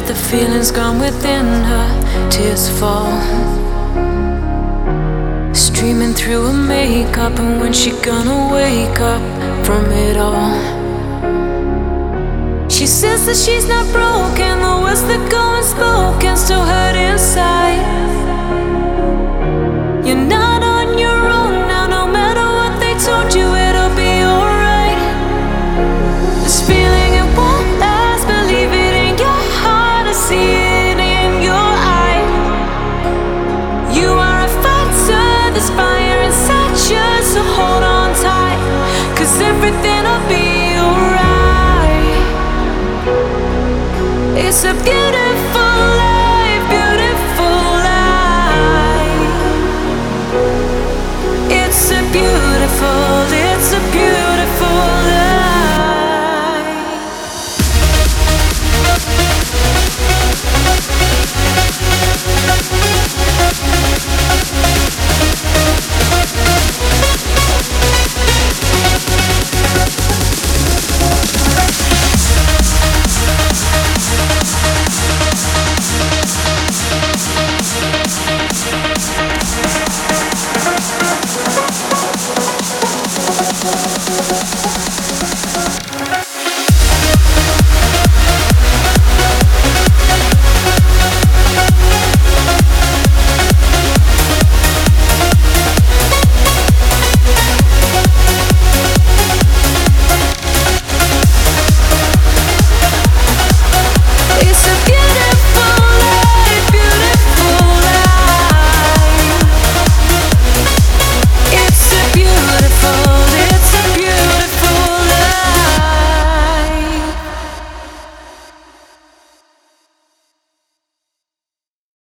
but the feeling's gone within her. Tears fall, streaming through her makeup. And when she gonna wake up from it all? She says that she's not broken, the words that go unspoken still hurt inside. You're not on your own now, no matter what they told you, it'll be alright. This feeling, it won't last, believe it in your heart, I see it in your eye. You are a fighter, there's fire inside you, so hold on tight, 'cause everything'll be alright. It's a